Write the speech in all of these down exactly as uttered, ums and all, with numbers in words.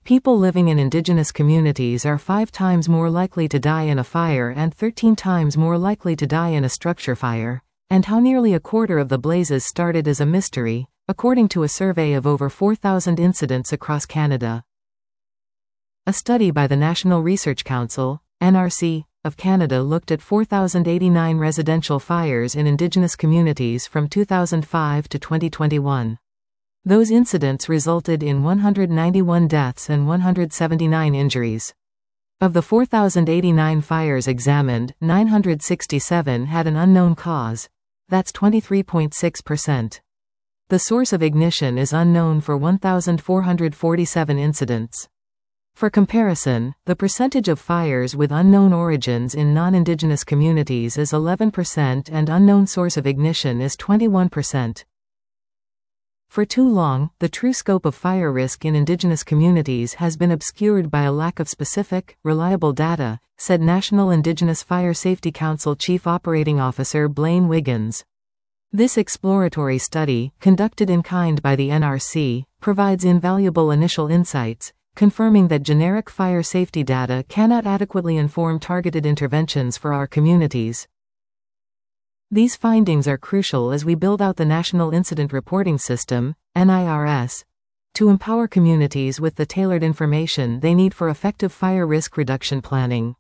People living in indigenous communities are five times more likely to die in a fire and thirteen times more likely to die in a structure fire, and how nearly a quarter of the blazes started is a mystery, according to a survey of over four thousand incidents across Canada. A study by the National Research Council, N R C, of Canada looked at four thousand eighty-nine residential fires in Indigenous communities from two thousand five to twenty twenty-one. Those incidents resulted in one hundred ninety-one deaths and one hundred seventy-nine injuries. Of the four thousand eighty-nine fires examined, nine hundred sixty-seven had an unknown cause. That's twenty-three point six percent. The source of ignition is unknown for one thousand four hundred forty-seven incidents. For comparison, the percentage of fires with unknown origins in non-Indigenous communities is eleven percent and unknown source of ignition is twenty-one percent. For too long, the true scope of fire risk in Indigenous communities has been obscured by a lack of specific, reliable data, said National Indigenous Fire Safety Council Chief Operating Officer Blaine Wiggins. This exploratory study, conducted in kind by the N R C, provides invaluable initial insights, confirming that generic fire safety data cannot adequately inform targeted interventions for our communities. These findings are crucial as we build out the National Incident Reporting System, N I R S, to empower communities with the tailored information they need for effective fire risk reduction planning.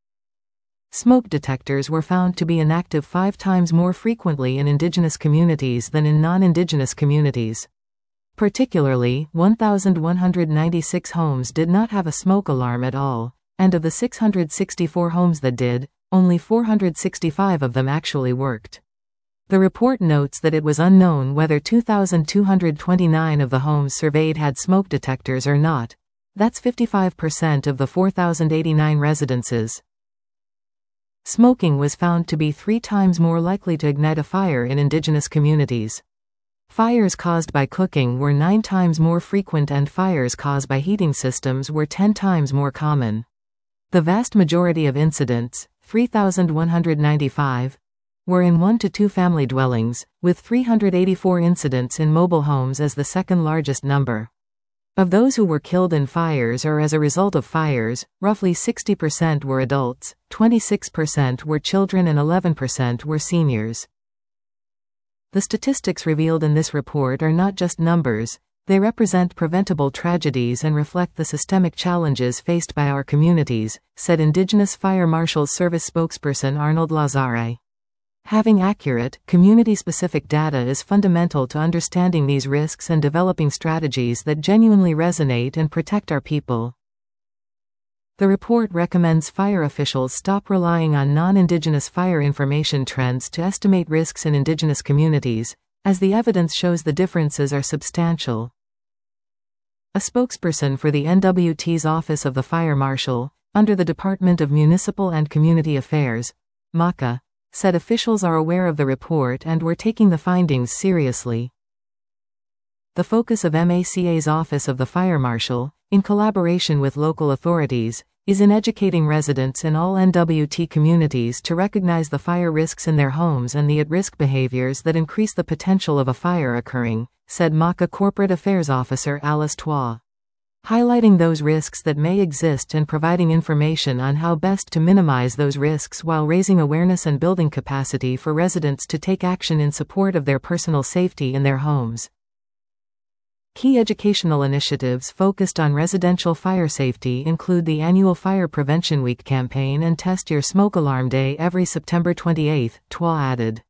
Smoke detectors were found to be inactive five times more frequently in Indigenous communities than in non-Indigenous communities. Particularly, one thousand one hundred ninety-six homes did not have a smoke alarm at all, and of the six hundred sixty-four homes that did, only four hundred sixty-five of them actually worked. The report notes that it was unknown whether two thousand two hundred twenty-nine of the homes surveyed had smoke detectors or not. That's fifty-five percent of the four thousand eighty-nine residences. Smoking was found to be three times more likely to ignite a fire in Indigenous communities. Fires caused by cooking were nine times more frequent and fires caused by heating systems were ten times more common. The vast majority of incidents, three thousand one hundred ninety-five, were in one to two family dwellings, with three hundred eighty-four incidents in mobile homes as the second largest number. Of those who were killed in fires or as a result of fires, roughly sixty percent were adults, twenty-six percent were children and eleven percent were seniors. The statistics revealed in this report are not just numbers, they represent preventable tragedies and reflect the systemic challenges faced by our communities, said Indigenous Fire Marshals Service spokesperson Arnold Lazare. Having accurate, community-specific data is fundamental to understanding these risks and developing strategies that genuinely resonate and protect our people. The report recommends fire officials stop relying on non-Indigenous fire information trends to estimate risks in Indigenous communities, as the evidence shows the differences are substantial. A spokesperson for the N W T's Office of the Fire Marshal, under the Department of Municipal and Community Affairs, M A C A, said officials are aware of the report and were taking the findings seriously. The focus of M A C A's Office of the Fire Marshal, in collaboration with local authorities, is in educating residents in all N W T communities to recognize the fire risks in their homes and the at-risk behaviors that increase the potential of a fire occurring, said M A C A Corporate Affairs Officer Alice Twa. Highlighting those risks that may exist and providing information on how best to minimize those risks while raising awareness and building capacity for residents to take action in support of their personal safety in their homes. Key educational initiatives focused on residential fire safety include the annual Fire Prevention Week campaign and Test Your Smoke Alarm Day every September twenty-eighth, Twa added.